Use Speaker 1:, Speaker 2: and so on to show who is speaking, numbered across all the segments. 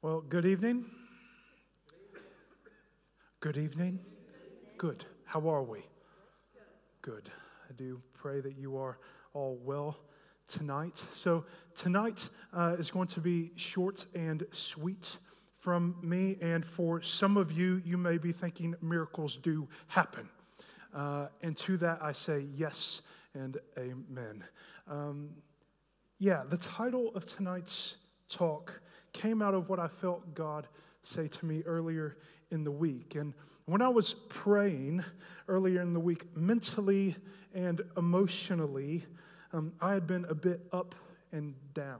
Speaker 1: Well, good evening. Good evening. Good. How are we? Good. I do pray that you are all well tonight. So tonight is going to be short and sweet from me. And for some of you, you may be thinking miracles do happen. And to that I say yes and amen. The title of tonight's talk came out of what I felt God say to me earlier in the week. And when I was praying earlier in the week, mentally and emotionally, I had been a bit up and down,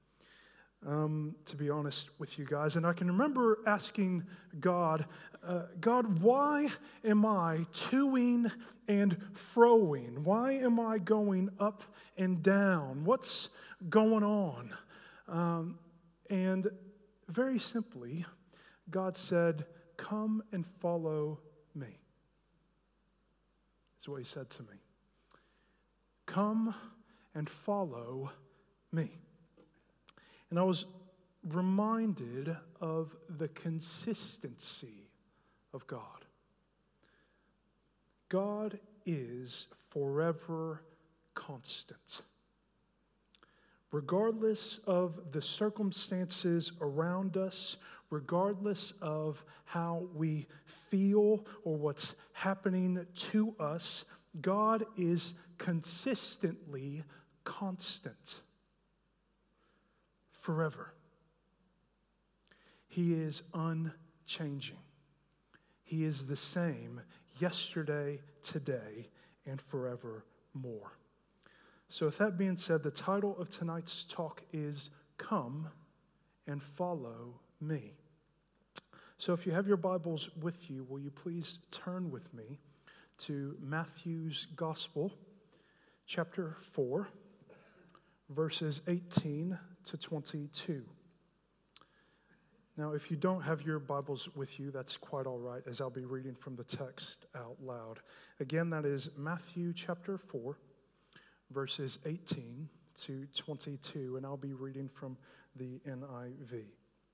Speaker 1: to be honest with you guys. And I can remember asking God, why am I toing and froing? Why am I going up and down? What's going on? And very simply, God said, come and follow me. That's what he said to me. Come and follow me. And I was reminded of the consistency of God. God is forever constant. Regardless of the circumstances around us, regardless of how we feel or what's happening to us, God is consistently constant. Forever. He is unchanging. He is the same yesterday, today, and forevermore. So with that being said, the title of tonight's talk is Come and Follow Me. So if you have your Bibles with you, will you please turn with me to Matthew's Gospel, chapter 4, verses 18 to 22. Now, if you don't have your Bibles with you, that's quite all right, as I'll be reading from the text out loud. Again, that is Matthew chapter 4, verses 18 to 22, and I'll be reading from the NIV.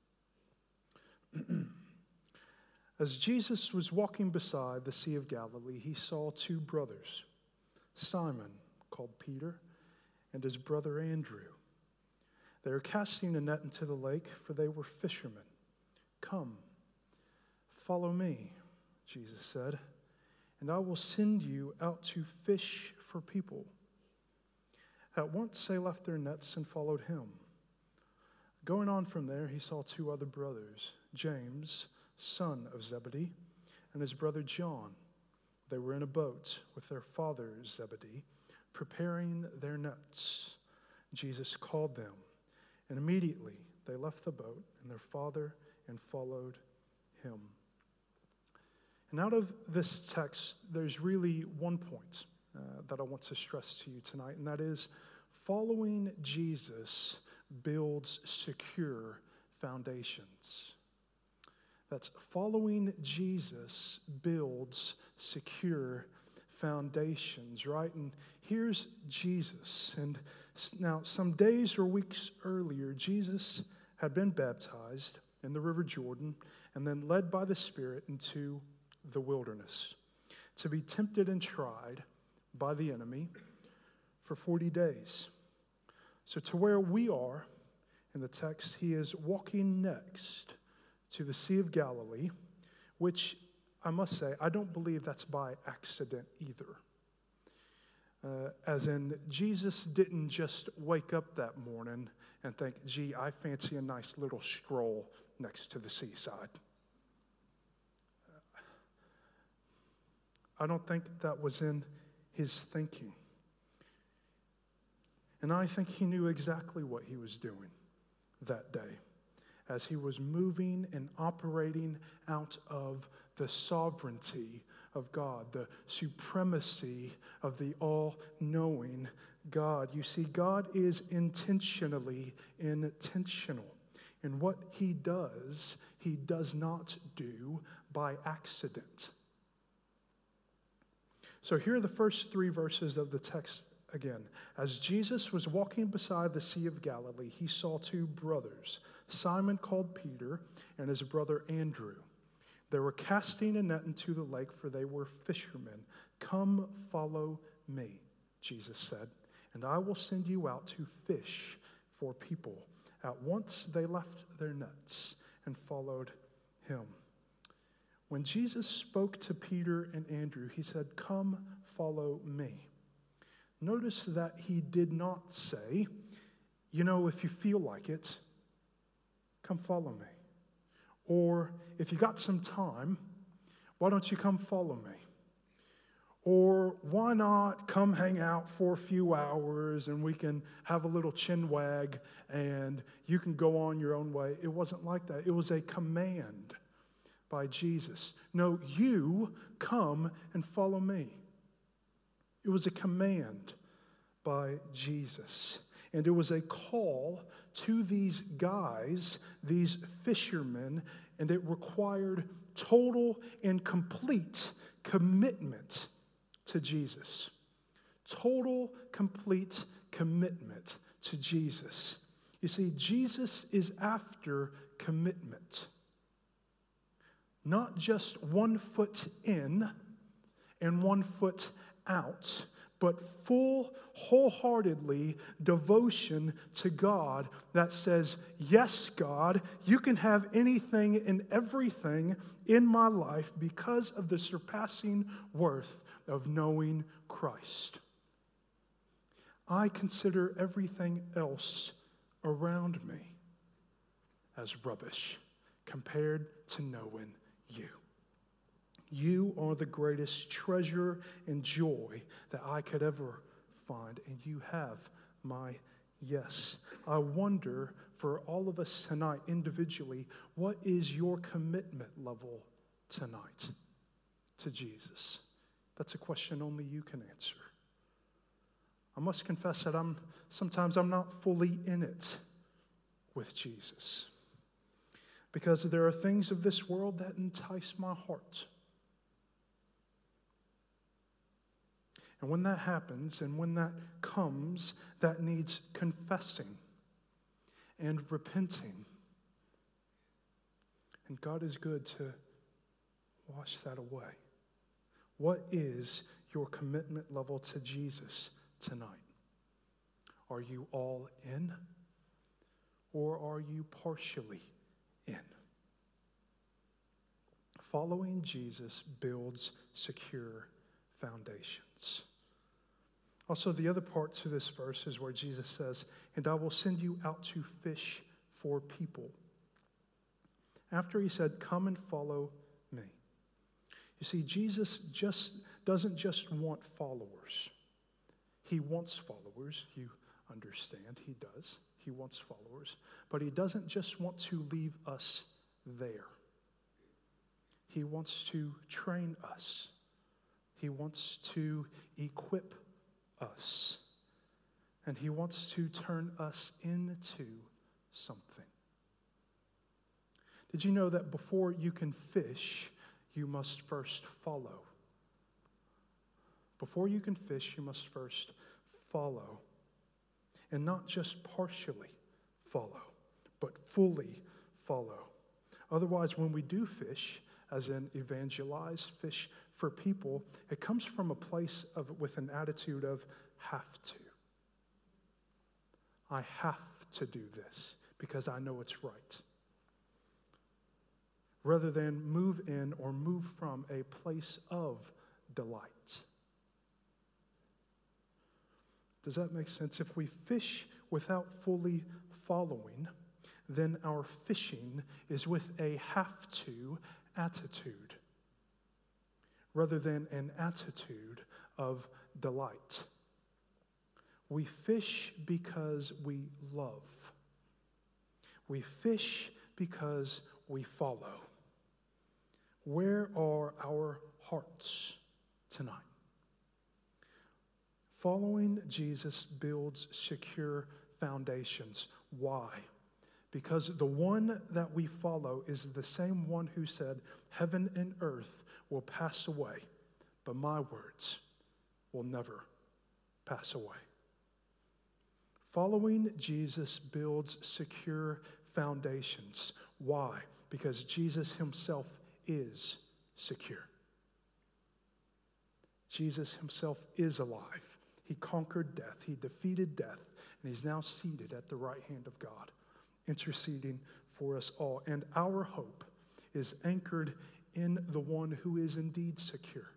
Speaker 1: As Jesus was walking beside the Sea of Galilee, he saw two brothers, Simon, called Peter, and his brother Andrew. They were casting a net into the lake, for they were fishermen. Come, follow me, Jesus said, and I will send you out to fish for people. At once they left their nets and followed him. Going on from there, he saw two other brothers, James, son of Zebedee, and his brother John. They were in a boat with their father Zebedee, preparing their nets. Jesus called them, and immediately they left the boat and their father and followed him. And out of this text, there's really one point that I want to stress to you tonight, and that is following Jesus builds secure foundations. That's following Jesus builds secure foundations, right? And here's Jesus. And now, some days or weeks earlier, Jesus had been baptized in the River Jordan and then led by the Spirit into the wilderness to be tempted and tried by the enemy for 40 days. So to where we are in the text, he is walking next to the Sea of Galilee, which I must say, I don't believe that's by accident either. As in, Jesus didn't just wake up that morning and think, gee, I fancy a nice little stroll next to the seaside. I don't think that was in his thinking. And I think he knew exactly what he was doing that day as he was moving and operating out of the sovereignty of God, the supremacy of the all-knowing God. You see, God is intentionally intentional. And what he does not do by accident. So here are the first three verses of the text again. As Jesus was walking beside the Sea of Galilee, he saw two brothers, Simon called Peter and his brother Andrew. They were casting a net into the lake, for they were fishermen. "Come, follow me," Jesus said, "and I will send you out to fish for people." At once they left their nets and followed him. When Jesus spoke to Peter and Andrew, he said, "Come, follow me." Notice that he did not say, if you feel like it, come follow me. Or if you got some time, why don't you come follow me? Or why not come hang out for a few hours and we can have a little chin wag and you can go on your own way. It wasn't like that. It was a command by Jesus. No, you come and follow me. It was a command by Jesus. And it was a call to these guys, these fishermen, and it required total and complete commitment to Jesus. Total, complete commitment to Jesus. You see, Jesus is after commitment. Not just 1 foot in and 1 foot out, but full, wholeheartedly devotion to God that says, yes, God, you can have anything and everything in my life because of the surpassing worth of knowing Christ. I consider everything else around me as rubbish compared to knowing you. You are the greatest treasure and joy that I could ever find, and you have my yes. I wonder for all of us tonight individually, what is your commitment level tonight to Jesus? That's a question only you can answer. I must confess that sometimes I'm not fully in it with Jesus, because there are things of this world that entice my heart. And when that happens and when that comes, that needs confessing and repenting. And God is good to wash that away. What is your commitment level to Jesus tonight? Are you all in, or are you partially in? Following Jesus builds secure foundations. Also, the other part to this verse is where Jesus says, "And I will send you out to fish for people." After he said, "Come and follow me." You see, Jesus doesn't just want followers. He wants followers. You understand, he does. He wants followers. But he doesn't just want to leave us there. He wants to train us. He wants to equip us. And he wants to turn us into something. Did you know that before you can fish, you must first follow? Before you can fish, you must first follow. And not just partially follow, but fully follow. Otherwise, when we do fish, as in evangelize, fish for people, it comes from a place with an attitude of have to. I have to do this because I know it's right. Rather than move in or move from a place of delight. Does that make sense? If we fish without fully following, then our fishing is with a have to attitude rather than an attitude of delight. We fish because we love. We fish because we follow. Where are our hearts tonight? Following Jesus builds secure foundations. Why? Because the one that we follow is the same one who said, "Heaven and earth will pass away, but my words will never pass away. Following Jesus builds secure foundations. Why? Because Jesus himself is secure. Jesus himself is alive. He conquered death. He defeated death. And he's now seated at the right hand of God, interceding for us all. And our hope is anchored in the one who is indeed secure.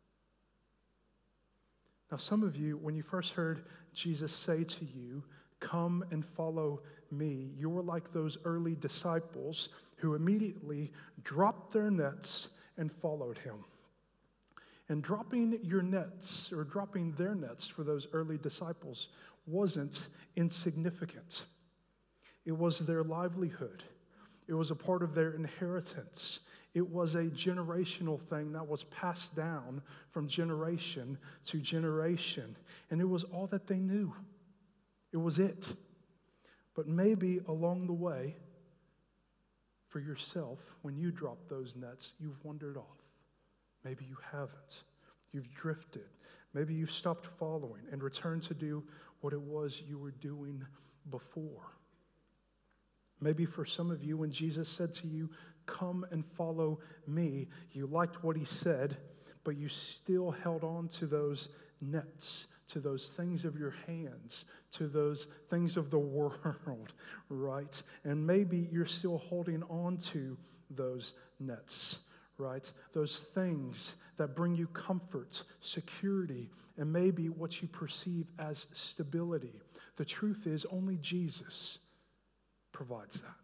Speaker 1: Now, some of you, when you first heard Jesus say to you, "Come and follow me," you were like those early disciples who immediately dropped their nets and followed him. And dropping your nets, or dropping their nets for those early disciples, wasn't insignificant. It was their livelihood. It was a part of their inheritance. It was a generational thing that was passed down from generation to generation. And it was all that they knew. It was it. But maybe along the way, for yourself, when you drop those nets, you've wandered off. Maybe you haven't. You've drifted. Maybe you've stopped following and returned to do what it was you were doing before. Maybe for some of you, when Jesus said to you, "Come and follow me," you liked what he said, but you still held on to those nets, to those things of your hands, to those things of the world, right? And maybe you're still holding on to those nets, right? Those things that bring you comfort, security, and maybe what you perceive as stability. The truth is, only Jesus provides that.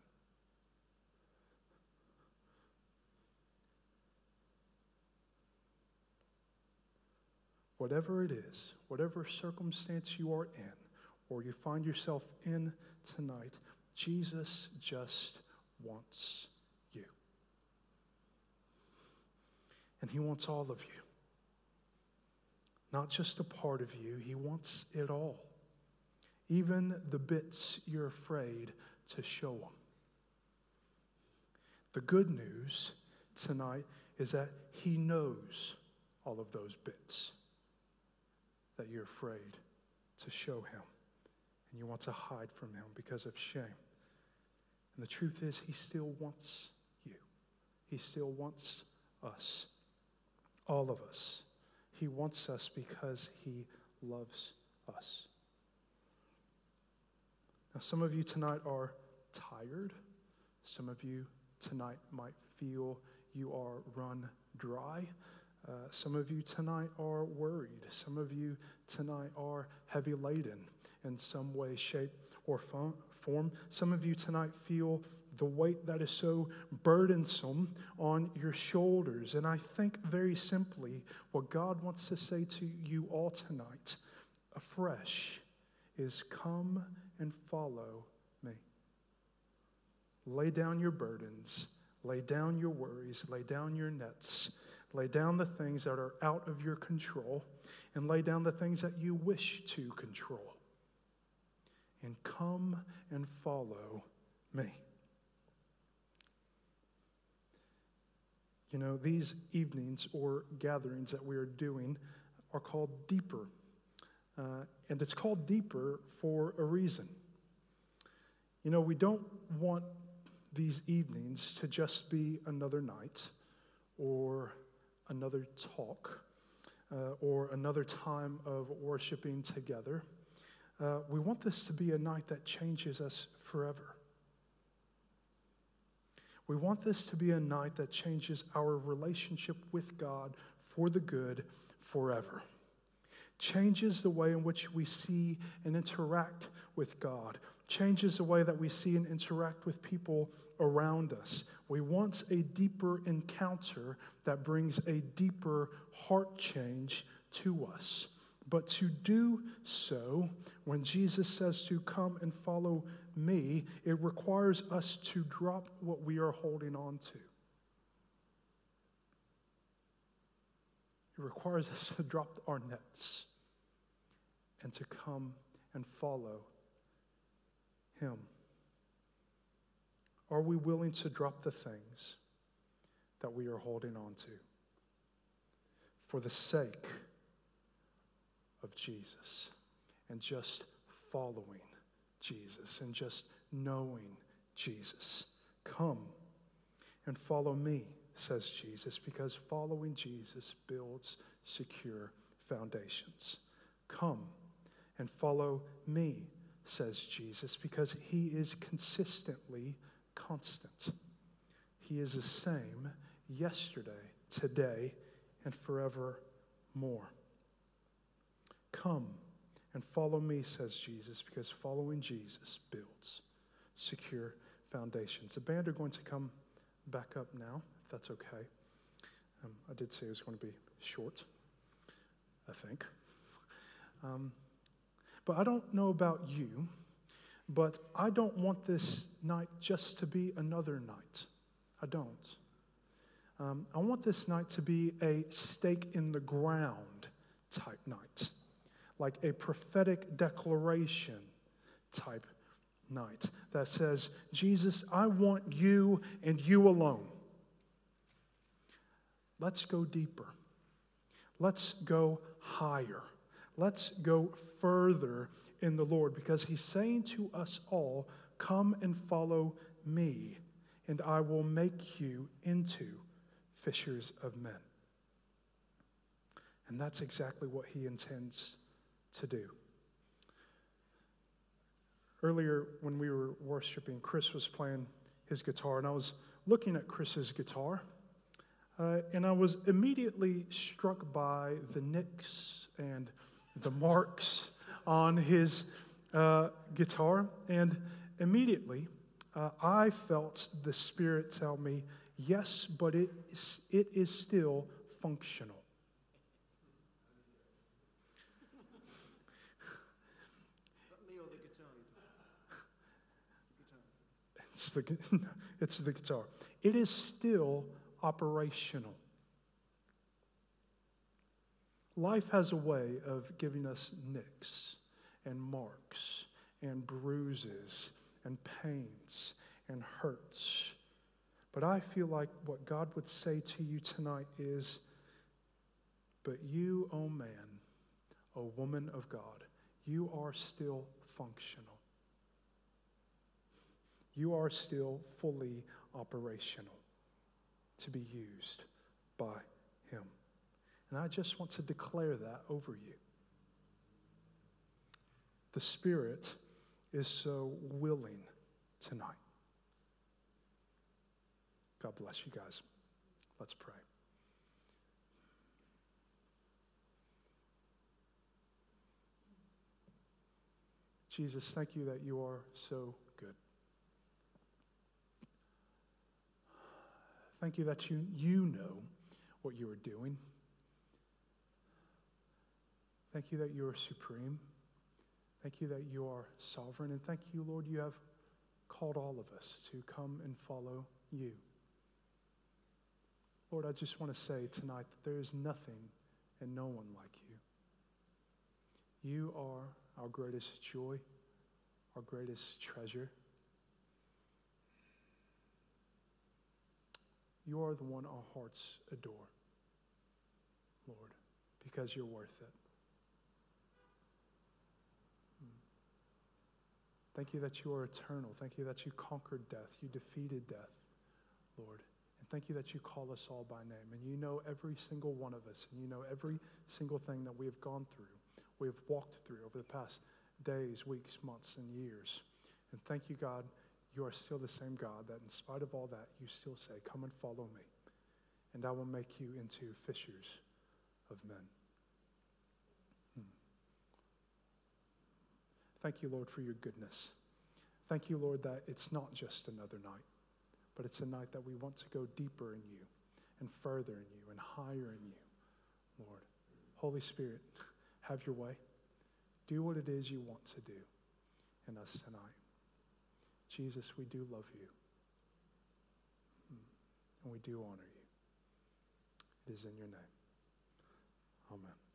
Speaker 1: Whatever it is, whatever circumstance you are in, or you find yourself in tonight, Jesus just wants you. And he wants all of you. Not just a part of you, he wants it all. Even the bits you're afraid to show him. The good news tonight is that he knows all of those bits that you're afraid to show him, and you want to hide from him because of shame. And the truth is, he still wants you. He still wants us, all of us. He wants us because he loves us. Now, some of you tonight are tired. Some of you tonight might feel you are run dry. Some of you tonight are worried. Some of you tonight are heavy laden in some way, shape, or form. Some of you tonight feel the weight that is so burdensome on your shoulders. And I think very simply what God wants to say to you all tonight afresh is, come and follow me. Lay down your burdens. Lay down your worries. Lay down your nets. Lay down the things that are out of your control, and lay down the things that you wish to control. And come and follow me. You know, these evenings or gatherings that we are doing are called Deeper. And it's called Deeper for a reason. You know, we don't want these evenings to just be another night or another talk, or another time of worshiping together. We want this to be a night that changes us forever. We want this to be a night that changes our relationship with God for the good forever. Changes the way in which we see and interact with God. Changes the way that we see and interact with people around us. We want a deeper encounter that brings a deeper heart change to us. But to do so, when Jesus says to come and follow me, it requires us to drop what we are holding on to. It requires us to drop our nets and to come and follow him. Are we willing to drop the things that we are holding on to for the sake of Jesus? and just following Jesus and just knowing Jesus. Come and follow me, says Jesus, because following Jesus builds secure foundations. Come and follow me, says Jesus, because he is consistently constant. He is the same yesterday, today, and forevermore. Come and follow me, says Jesus, because following Jesus builds secure foundations. The band are going to come back up now, if that's okay. I did say it was going to be short, I think. But I don't know about you, but I don't want this night just to be another night. I don't. I want this night to be a stake in the ground type night, like a prophetic declaration type night that says, Jesus, I want you and you alone. Let's go deeper. Let's go higher. Let's go further in the Lord, because he's saying to us all, come and follow me, and I will make you into fishers of men. And that's exactly what he intends to do. Earlier, when we were worshiping, Chris was playing his guitar, and I was looking at Chris's guitar, and I was immediately struck by the nicks and the marks on his guitar, and immediately I felt the Spirit tell me, yes, but it is still functional. It's the guitar. It is still operational. Life has a way of giving us nicks and marks and bruises and pains and hurts. But I feel like what God would say to you tonight is, but you, oh man, oh woman of God, you are still functional. You are still fully operational to be used by him. And I just want to declare that over you. The Spirit is so willing tonight. God bless you guys. Let's pray. Jesus, thank you that you are so good. Thank you that you know what you are doing. Thank you that you are supreme. Thank you that you are sovereign. And thank you, Lord, you have called all of us to come and follow you. Lord, I just want to say tonight that there is nothing and no one like you. You are our greatest joy, our greatest treasure. You are the one our hearts adore, Lord, because you're worth it. Thank you that you are eternal. Thank you that you conquered death. You defeated death, Lord. And thank you that you call us all by name. And you know every single one of us. And you know every single thing that we have gone through, we have walked through over the past days, weeks, months, and years. And thank you, God, you are still the same God that in spite of all that, you still say, come and follow me, and I will make you into fishers of men. Thank you, Lord, for your goodness. Thank you, Lord, that it's not just another night, but it's a night that we want to go deeper in you and further in you and higher in you, Lord. Holy Spirit, have your way. Do what it is you want to do in us tonight. Jesus, we do love you, and we do honor you. It is in your name. Amen.